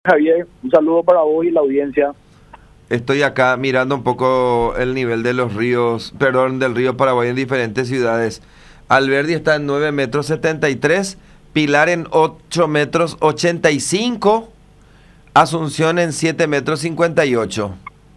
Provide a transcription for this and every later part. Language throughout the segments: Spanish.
Javier, un saludo para vos y la audiencia. Estoy acá mirando un poco el nivel de los ríos, perdón, del río Paraguay en diferentes ciudades. Alberdi está en 9 metros 73, Pilar en 8 metros 85, Asunción en 7 metros 58.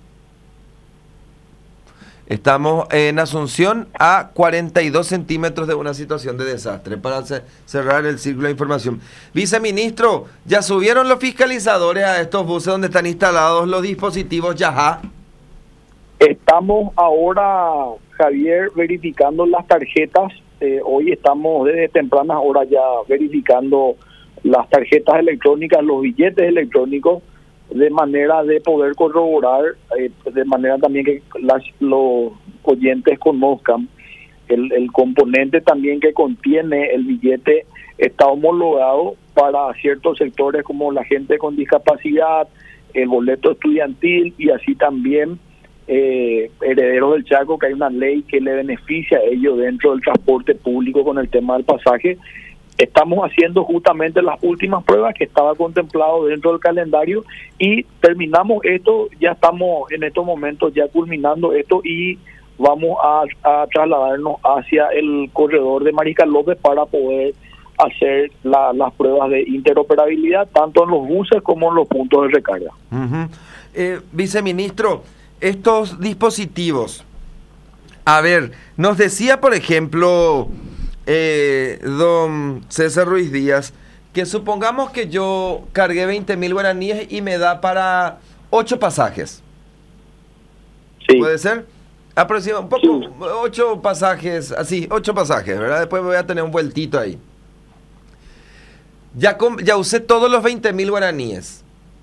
Estamos en Asunción a 42 centímetros de una situación de desastre. Para cerrar el ciclo de información. Viceministro, ¿ya subieron los fiscalizadores a estos buses donde están instalados los dispositivos Yajá? Estamos ahora, Javier, verificando las tarjetas. Hoy estamos desde tempranas horas ya verificando las tarjetas electrónicas, los billetes electrónicos, de manera de poder corroborar, de manera también que los oyentes conozcan el componente también que contiene el billete. Está homologado para ciertos sectores como la gente con discapacidad, el boleto estudiantil y así también herederos del Chaco, que hay una ley que le beneficia a ellos dentro del transporte público con el tema del pasaje. Estamos haciendo justamente las últimas pruebas que estaba contemplado dentro del calendario y terminamos esto. Ya estamos en estos momentos ya culminando esto y vamos a trasladarnos hacia el corredor de Mariscal López para poder hacer las pruebas de interoperabilidad tanto en los buses como en los puntos de recarga. Viceministro, estos dispositivos, a ver, nos decía por ejemplo don César Ruiz Díaz, que supongamos que yo cargué 20.000 guaraníes y me da para 8 pasajes. Sí. ¿Puede ser? Aproximadamente, un poco, 8 pasajes, así, 8 pasajes, ¿verdad? Después voy a tener un vueltito ahí. Ya usé todos los 20.000 guaraníes.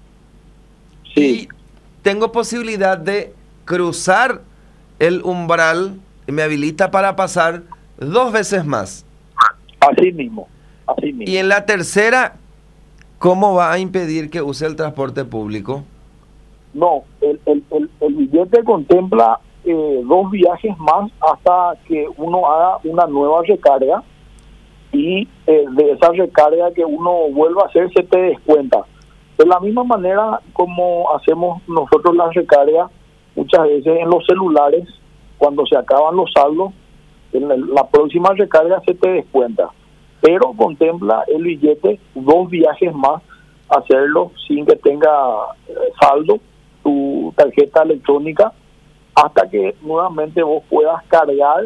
Sí. Y tengo posibilidad de cruzar el umbral y me habilita para pasar 2 veces más. Así mismo, así mismo. Y en la tercera, ¿cómo va a impedir que use el transporte público? No, el billete contempla 2 viajes más hasta que uno haga una nueva recarga y de esa recarga que uno vuelva a hacer se te descuenta. De la misma manera como hacemos nosotros las recargas muchas veces en los celulares, cuando se acaban los saldos, en la próxima recarga se te descuenta, pero contempla el billete 2 viajes más, hacerlo sin que tenga saldo tu tarjeta electrónica hasta que nuevamente vos puedas cargar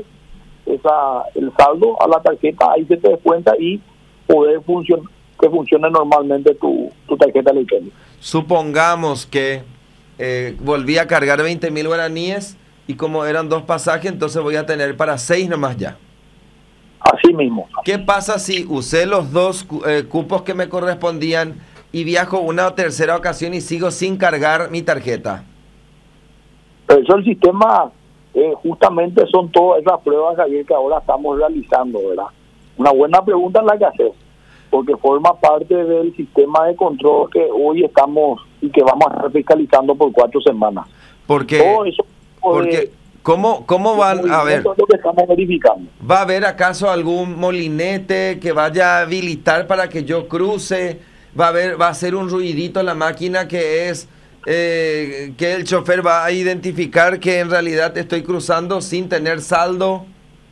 el saldo a la tarjeta, ahí se te descuenta y poder que funcione normalmente tu tarjeta electrónica. Supongamos que volví a cargar 20.000 guaraníes y como eran 2 pasajes, entonces voy a tener para 6 nomás ya. Así mismo. ¿Qué pasa si usé los 2 cupos que me correspondían y viajo una tercera ocasión y sigo sin cargar mi tarjeta? Pero eso el sistema, justamente son todas esas pruebas, Javier, que ahora estamos realizando, ¿verdad? Una buena pregunta es la que haces, porque forma parte del sistema de control que hoy estamos y que vamos a estar fiscalizando por 4 semanas. Porque todo eso ¿Cómo van a ver? Eso es lo que estamos verificando. ¿Va a haber acaso algún molinete que vaya a habilitar para que yo cruce? ¿Va a hacer un ruidito en la máquina que es que el chofer va a identificar que en realidad estoy cruzando sin tener saldo?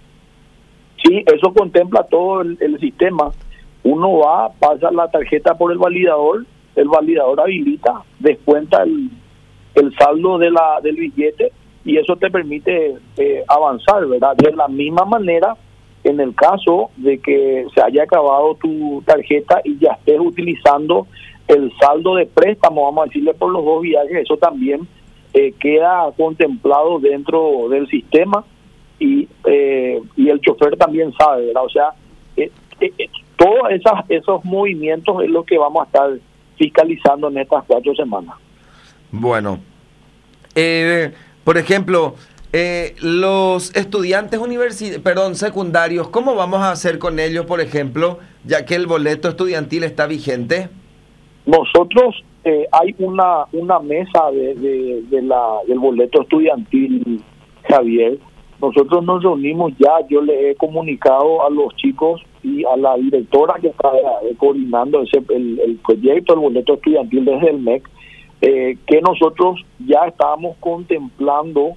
Sí, eso contempla todo el sistema. Uno pasa la tarjeta por el validador habilita, descuenta el saldo del billete y eso te permite avanzar, ¿verdad? De la misma manera, en el caso de que se haya acabado tu tarjeta y ya estés utilizando el saldo de préstamo, vamos a decirle, por los 2 viajes, eso también queda contemplado dentro del sistema y el chofer también sabe, ¿verdad? O sea, todos esos movimientos es lo que vamos a estar fiscalizando en estas 4 semanas. Bueno, por ejemplo, los estudiantes secundarios, ¿cómo vamos a hacer con ellos, por ejemplo, ya que el boleto estudiantil está vigente? Nosotros hay una mesa del boleto estudiantil, Javier. Nosotros nos reunimos ya, yo le he comunicado a los chicos y a la directora que está coordinando el proyecto del boleto estudiantil desde el MEC, que nosotros ya estábamos contemplando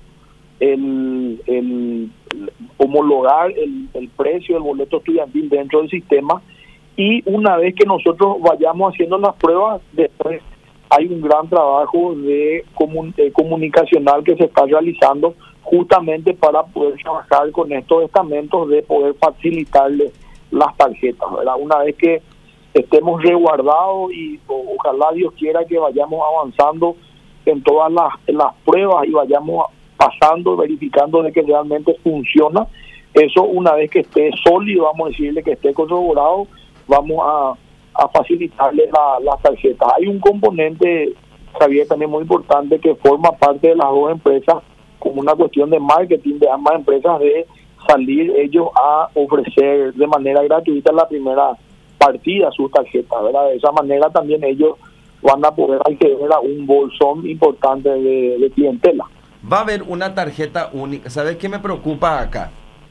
el homologar el precio del boleto estudiantil dentro del sistema, y una vez que nosotros vayamos haciendo las pruebas, después hay un gran trabajo de comunicacional que se está realizando justamente para poder trabajar con estos estamentos de poder facilitarles las tarjetas, ¿verdad? Una vez que estemos resguardados y ojalá Dios quiera que vayamos avanzando en todas las pruebas y vayamos pasando, verificando de que realmente funciona, eso una vez que esté sólido, vamos a decirle que esté corroborado, vamos a facilitarle las tarjetas. Hay un componente, Javier, también muy importante que forma parte de las dos empresas, como una cuestión de marketing de ambas empresas, de salir ellos a ofrecer de manera gratuita la primera partida sus tarjetas, ¿verdad? De esa manera también ellos van a poder acceder a un bolsón importante de clientela. Va a haber una tarjeta única. ¿Sabes qué me preocupa acá?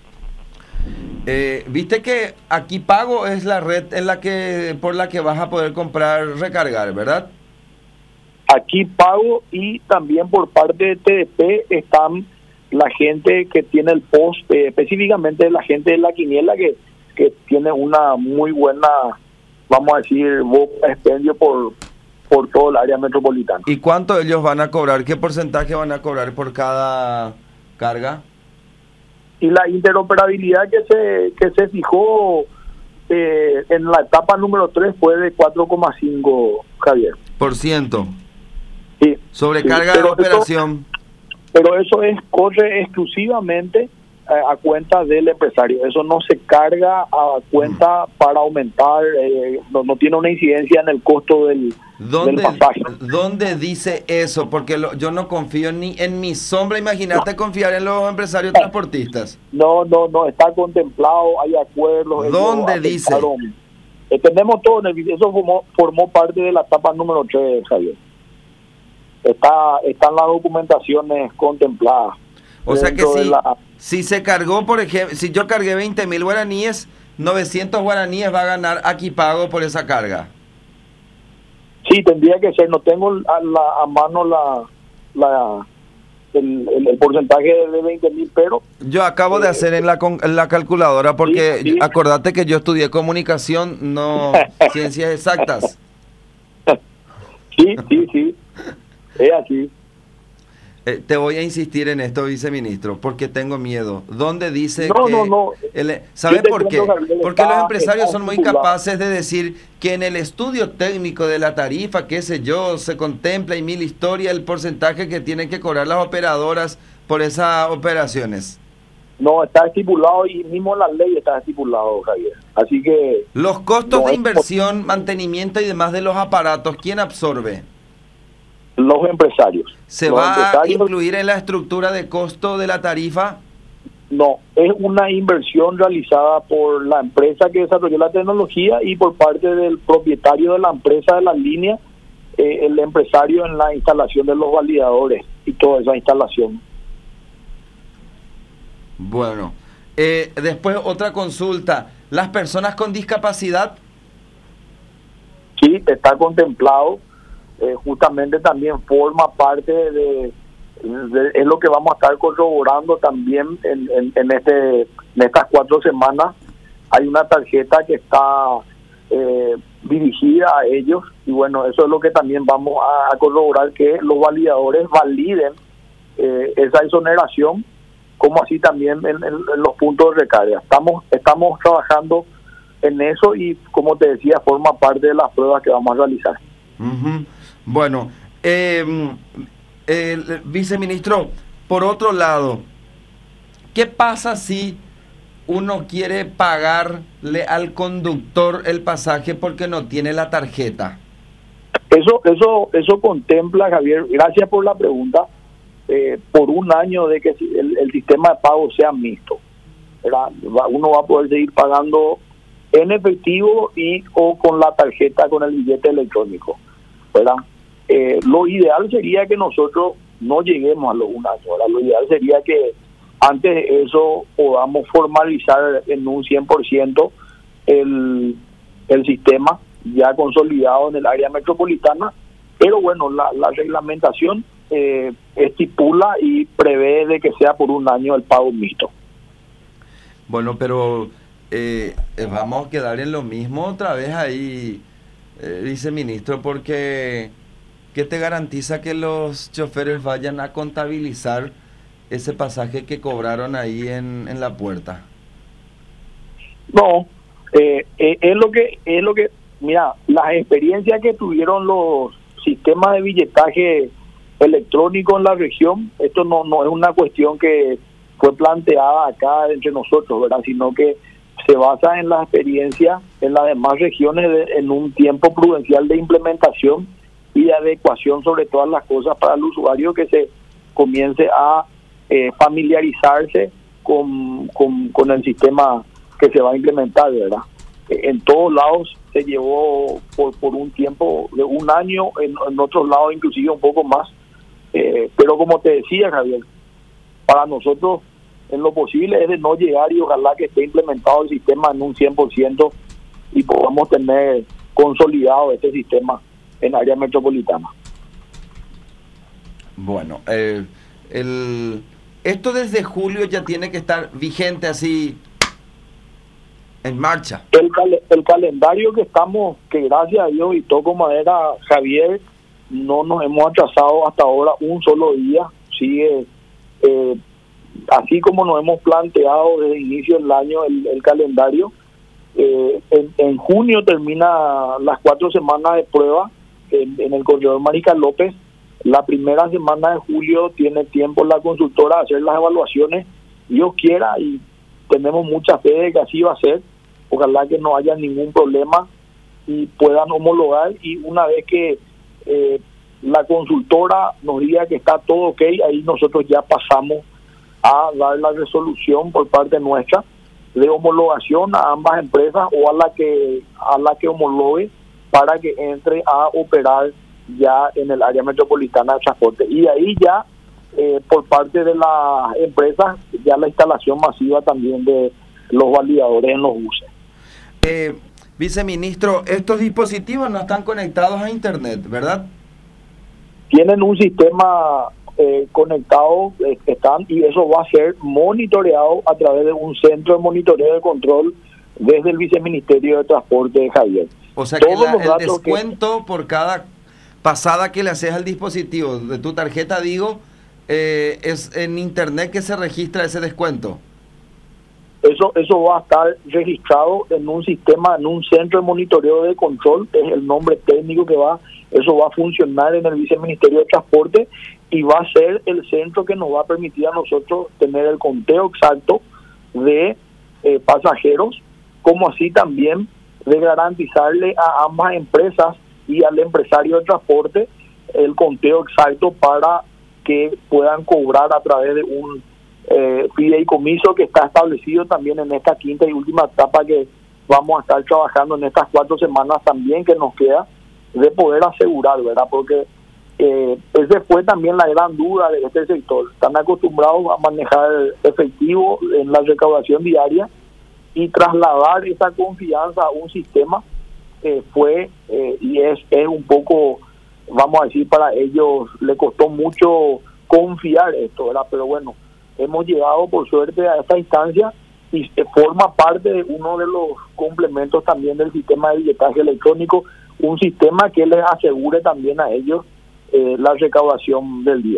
Viste que Aquí Pago es la red por la que vas a poder comprar, recargar, ¿verdad? Aquí Pago, y también por parte de TDP están la gente que tiene el post, específicamente la gente de la quiniela que tiene una muy buena, vamos a decir, expendio por todo el área metropolitana. ¿Y cuánto ellos van a cobrar? ¿Qué porcentaje van a cobrar por cada carga? Y la interoperabilidad que se fijó en la etapa número 3 fue de 4,5, Javier. ¿Por ciento? Sí. Sobrecarga sí, de operación. Pero eso corre exclusivamente a cuenta del empresario. Eso no se carga a cuenta para aumentar, no tiene una incidencia en el costo del pasaje. ¿Dónde dice eso? Porque yo no confío ni en mi sombra. Imagínate confiar en los empresarios transportistas. No, está contemplado, hay acuerdos. ¿Dónde dice? Tenemos todo en el eso formó parte de la etapa número 3, Javier. Están las documentaciones contempladas. O sea que si se cargó, por ejemplo, si yo cargué 20.000 guaraníes, 900 guaraníes va a ganar Aquí Pago por esa carga. Sí, tendría que ser. No tengo a mano el porcentaje de 20.000, pero... Yo acabo de hacer en la calculadora porque sí. Acordate que yo estudié comunicación, no ciencias exactas. Sí. Es así. Te voy a insistir en esto, viceministro, porque tengo miedo. ¿Dónde dice No. ¿Sabe por qué? Porque los empresarios son muy capaces de decir que en el estudio técnico de la tarifa, qué sé yo, se contempla y mil historias el porcentaje que tienen que cobrar las operadoras por esas operaciones. No, está estipulado y mismo en la ley está estipulado, Javier. Así que... Los costos de inversión, mantenimiento y demás de los aparatos, ¿quién absorbe? Los empresarios. ¿Se va a incluir en la estructura de costo de la tarifa? No, es una inversión realizada por la empresa que desarrolló la tecnología y por parte del propietario de la empresa de la línea, el empresario en la instalación de los validadores y toda esa instalación. Bueno, después otra consulta. ¿Las personas con discapacidad? Sí, está contemplado. Justamente también forma parte es lo que vamos a estar corroborando también en estas 4 semanas. Hay una tarjeta que está dirigida a ellos, y bueno, eso es lo que también vamos a corroborar, que los validadores validen esa exoneración, como así también en los puntos de recarga. Estamos trabajando en eso y, como te decía, forma parte de las pruebas que vamos a realizar. Uh-huh. Bueno, viceministro, por otro lado, ¿qué pasa si uno quiere pagarle al conductor el pasaje porque no tiene la tarjeta? Eso contempla, Javier, gracias por la pregunta, por un año de que el sistema de pago sea mixto, ¿verdad? Uno va a poder seguir pagando en efectivo o con la tarjeta, con el billete electrónico, ¿verdad? Lo ideal sería que nosotros no lleguemos a los 1 año, ¿verdad? Lo ideal sería que antes de eso podamos formalizar en un 100% el sistema ya consolidado en el área metropolitana, pero bueno, la reglamentación estipula y prevé de que sea por un año el pago mixto. Bueno, pero vamos a quedar en lo mismo otra vez ahí, viceministro, porque ¿qué te garantiza que los choferes vayan a contabilizar ese pasaje que cobraron ahí en la puerta? No, es lo que, mira, las experiencias que tuvieron los sistemas de billetaje electrónico en la región, esto no es una cuestión que fue planteada acá entre nosotros, ¿verdad? Sino que se basa en la experiencia en las demás regiones en un tiempo prudencial de implementación y de adecuación sobre todas las cosas para el usuario, que se comience a familiarizarse con el sistema que se va a implementar, ¿verdad? En todos lados se llevó por un tiempo de un año, en otros lados inclusive un poco más, pero como te decía, Javier, para nosotros en lo posible es de no llegar y ojalá que esté implementado el sistema en un 100% y podamos tener consolidado este sistema en área metropolitana. Bueno, esto desde julio ya tiene que estar vigente así en marcha. El calendario que estamos, que gracias a Dios y toco madera, Javier, no nos hemos atrasado hasta ahora un solo día, sigue así como nos hemos planteado desde el inicio del año el calendario. En junio termina las 4 semanas de prueba en el corredor Marica López. La primera semana de julio tiene tiempo la consultora a hacer las evaluaciones, Dios quiera, y tenemos mucha fe de que así va a ser. Ojalá que no haya ningún problema y puedan homologar, y una vez que la consultora nos diga que está todo ok, ahí nosotros ya pasamos a dar la resolución por parte nuestra de homologación a ambas empresas o a la que homologue para que entre a operar ya en el área metropolitana de transporte. Y ahí ya por parte de las empresas ya la instalación masiva también de los validadores en los buses. Viceministro, estos dispositivos no están conectados a internet, ¿verdad? Tienen un sistema conectado, están, y eso va a ser monitoreado a través de un centro de monitoreo de control desde el Viceministerio de Transporte de Javier. O sea que el descuento por cada pasada que le haces al dispositivo de tu tarjeta, digo, es en internet que se registra ese descuento. Eso va a estar registrado en un sistema, en un centro de monitoreo de control, es el nombre técnico que eso va a funcionar en el Viceministerio de Transporte, y va a ser el centro que nos va a permitir a nosotros tener el conteo exacto de pasajeros, como así también de garantizarle a ambas empresas y al empresario de transporte el conteo exacto para que puedan cobrar a través de un fideicomiso que está establecido también en esta quinta y última etapa que vamos a estar trabajando en estas 4 semanas también que nos queda, de poder asegurar, ¿verdad? Porque esa fue también la gran duda de este sector. Están acostumbrados a manejar efectivo en la recaudación diaria, y trasladar esa confianza a un sistema fue y es un poco, vamos a decir, para ellos le costó mucho confiar esto, ¿verdad? Pero bueno, hemos llegado por suerte a esta instancia y forma parte de uno de los complementos también del sistema de billetaje electrónico, un sistema que les asegure también a ellos la recaudación del día.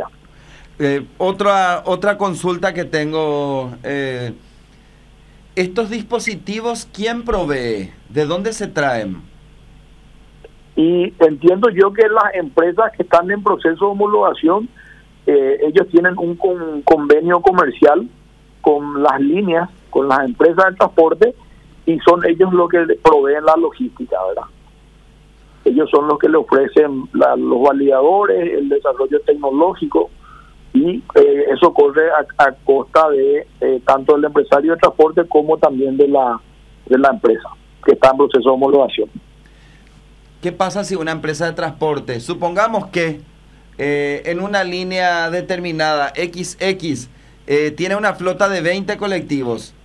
Otra consulta que tengo, estos dispositivos, ¿quién provee? ¿De dónde se traen? Y entiendo yo que las empresas que están en proceso de homologación, ellos tienen un convenio comercial con las líneas, con las empresas de transporte, y son ellos los que proveen la logística, ¿verdad? Ellos son los que le ofrecen los validadores, el desarrollo tecnológico, y eso corre a costa de tanto del empresario de transporte como también de la empresa que está en proceso de homologación. ¿Qué pasa si una empresa de transporte, supongamos que en una línea determinada, XX, tiene una flota de 20 colectivos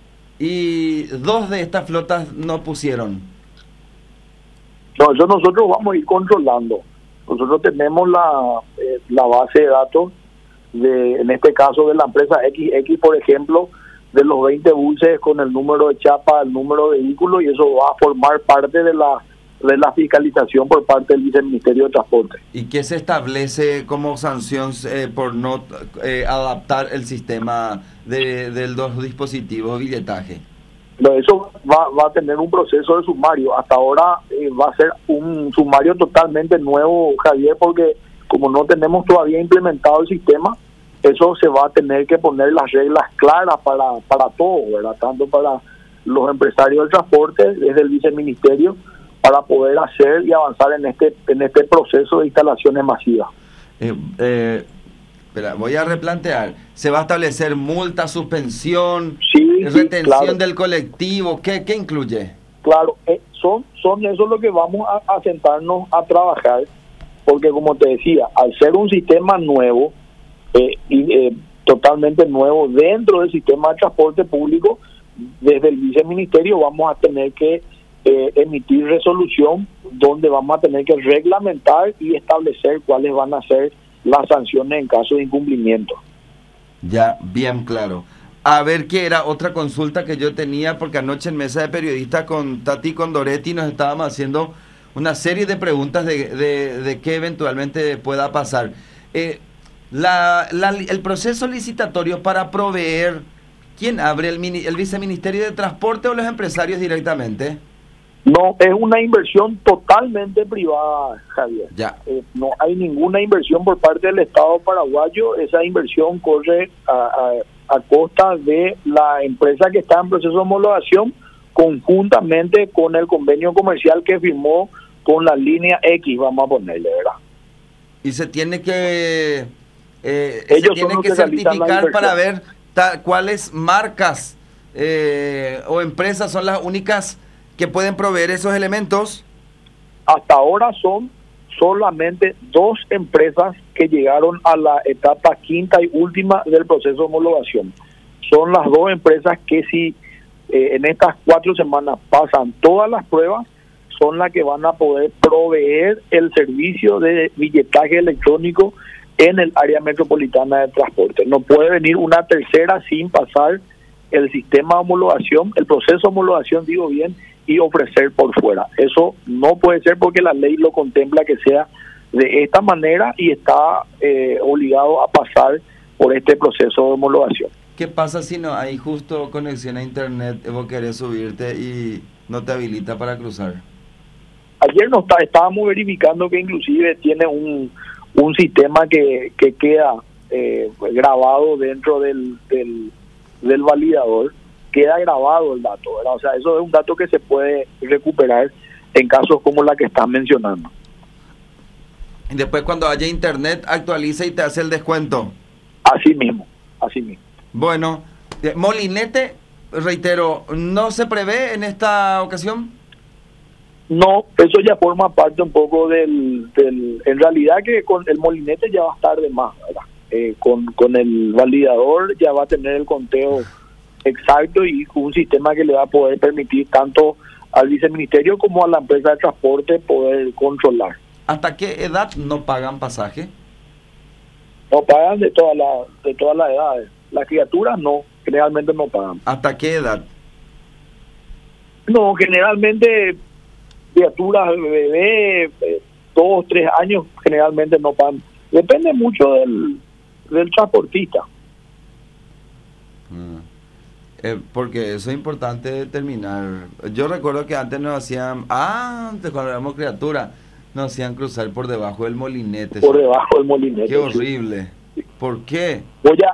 y 2 de estas flotas no pusieron. No, eso nosotros vamos a ir controlando. Nosotros tenemos la base de datos, en este caso de la empresa XX, por ejemplo, de los 20 buses con el número de chapa, el número de vehículo, y eso va a formar parte de la fiscalización por parte del Viceministerio de Transporte. ¿Y qué se establece como sanción por no adaptar el sistema de los dispositivos de billetaje? Pero eso va a tener un proceso de sumario. Hasta ahora va a ser un sumario totalmente nuevo, Javier, porque como no tenemos todavía implementado el sistema, eso se va a tener que poner las reglas claras para todos, ¿verdad? Tanto para los empresarios del transporte, desde el viceministerio, para poder hacer y avanzar en este proceso de instalaciones masivas. Espera, voy a replantear. ¿Se va a establecer multa, suspensión, retención claro, del colectivo? ¿Qué incluye? Claro, son eso lo que vamos a sentarnos a trabajar, porque como te decía, al ser un sistema nuevo, totalmente nuevo dentro del sistema de transporte público, desde el viceministerio vamos a tener que emitir resolución donde vamos a tener que reglamentar y establecer cuáles van a ser las sanciones en caso de incumplimiento. Ya, bien claro. A ver, qué era otra consulta que yo tenía, porque anoche en Mesa de Periodistas con Tati Condoretti nos estábamos haciendo una serie de preguntas de qué eventualmente pueda pasar. El proceso licitatorio para proveer, ¿quién abre? ¿El Viceministerio de Transporte o los empresarios directamente? No, es una inversión totalmente privada, Javier. Ya. No hay ninguna inversión por parte del Estado paraguayo. Esa inversión corre a costa de la empresa que está en proceso de homologación, conjuntamente con el convenio comercial que firmó con la línea X, vamos a ponerle, ¿verdad? Y se tiene que ellos se tiene que certificar para ver cuáles marcas o empresas son las únicas que pueden proveer esos elementos. Hasta ahora son solamente 2 empresas que llegaron a la etapa quinta y última del proceso de homologación. Son las 2 empresas que si en estas 4 semanas pasan todas las pruebas, son las que van a poder proveer el servicio de billetaje electrónico en el área metropolitana de transporte. No puede venir una tercera sin pasar el sistema de homologación, el proceso de homologación, digo bien, y ofrecer por fuera. Eso no puede ser porque la ley lo contempla que sea de esta manera y está obligado a pasar por este proceso de homologación. ¿Qué pasa si no hay justo conexión a internet, vos querés subirte y no te habilita para cruzar? Ayer estábamos verificando que inclusive tiene un sistema que queda grabado dentro del validador, queda grabado el dato, ¿verdad? O sea, eso es un dato que se puede recuperar en casos como la que estás mencionando. Y después cuando haya internet actualiza y te hace el descuento. Así mismo, así mismo. Bueno, molinete, reitero, ¿no se prevé en esta ocasión? No, eso ya forma parte un poco en realidad que con el molinete ya va a estar de más, ¿verdad? Con el validador ya va a tener el conteo exacto y un sistema que le va a poder permitir tanto al viceministerio como a la empresa de transporte poder controlar. ¿Hasta qué edad no pagan pasaje? No pagan de todas las edades. Las criaturas no, generalmente no pagan. ¿Hasta qué edad? No, generalmente criaturas, bebé, 2, 3 años, generalmente no pagan. Depende mucho del transportista. Porque eso es importante determinar. Yo recuerdo que antes nos hacían, antes cuando éramos criaturas, nos hacían cruzar por debajo del molinete. Por debajo del molinete. Qué horrible. Sí. ¿Por qué?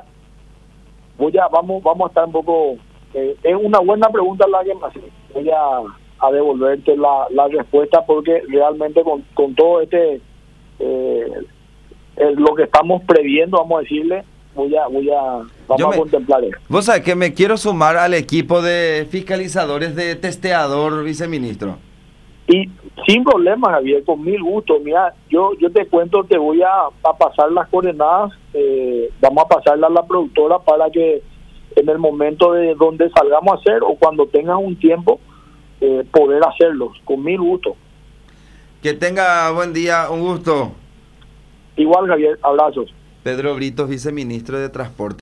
Vamos a estar un poco... es una buena pregunta la que me hace. Voy a devolverte la respuesta porque realmente con todo lo que estamos previendo, vamos a decirle, vamos a contemplar eso. Vos sabés que me quiero sumar al equipo de fiscalizadores de testeador, viceministro. Y sin problemas, Javier, con mil gustos. Mira, yo te cuento, te voy a pasar las coordenadas, vamos a pasarla a la productora para que en el momento de donde salgamos a hacer o cuando tengas un tiempo, poder hacerlos, con mil gusto. Que tenga buen día, un gusto. Igual, Javier, abrazos. Pedro Britos, viceministro de Transporte.